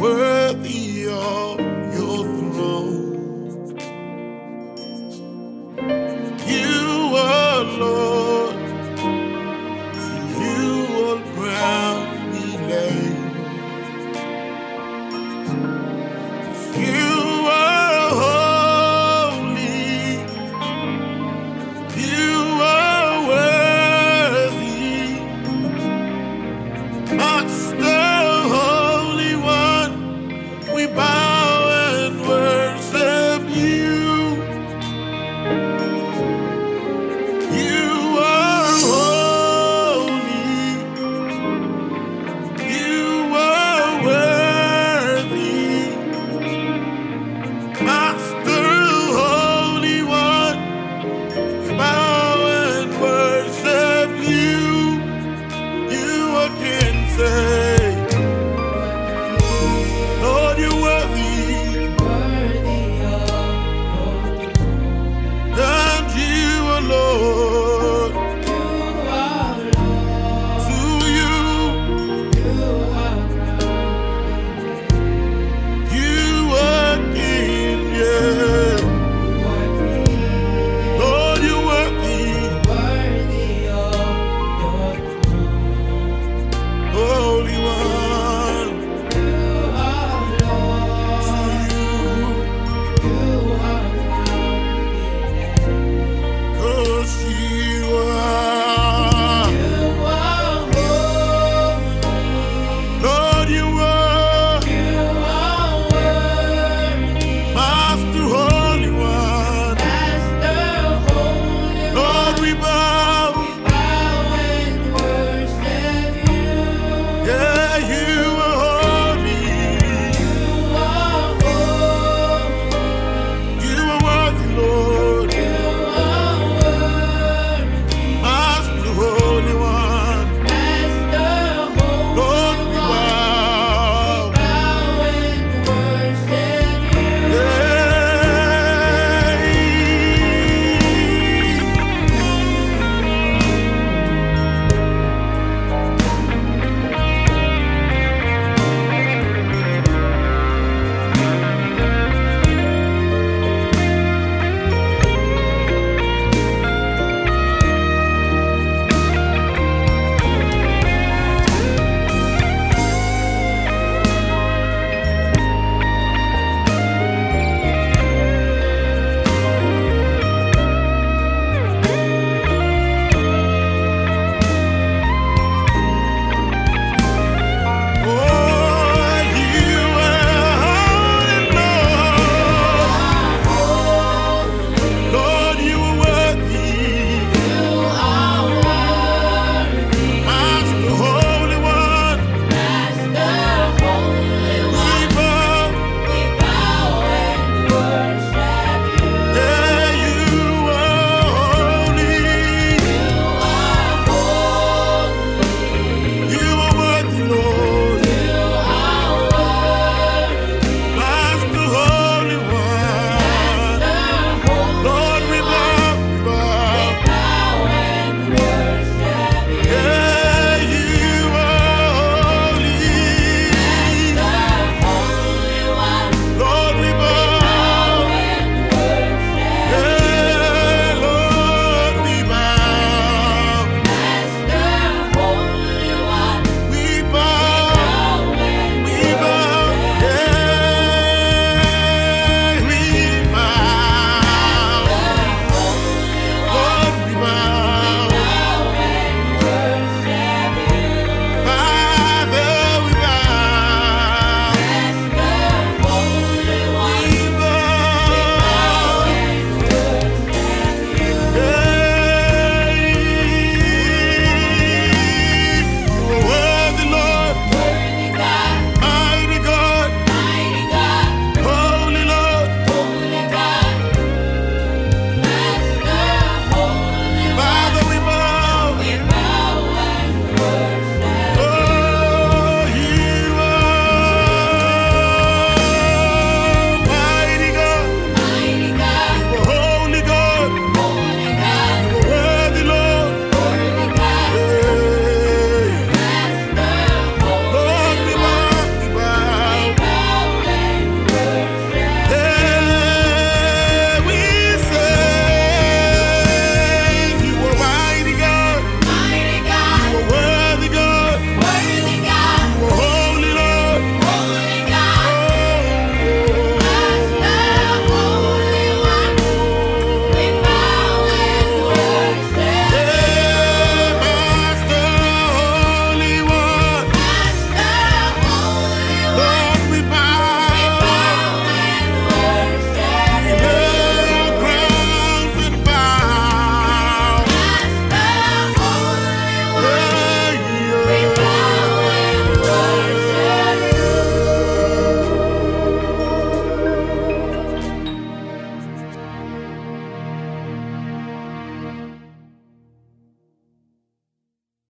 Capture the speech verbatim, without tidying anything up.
worthy of your throne. You are Lord, to you all ground we lay. You are holy, you are worthy, Master Holy One, we bow and worship you. You are holy, you are worthy, Master Holy One, we bow and worship you. You again say, Lord, you're worthy, and you are Lord. To you, you are King, yeah. Lord, you're worthy, Holy One. To you, 'cause you are, Lord, you are Master Holy One. Lord, we bow, yeah, you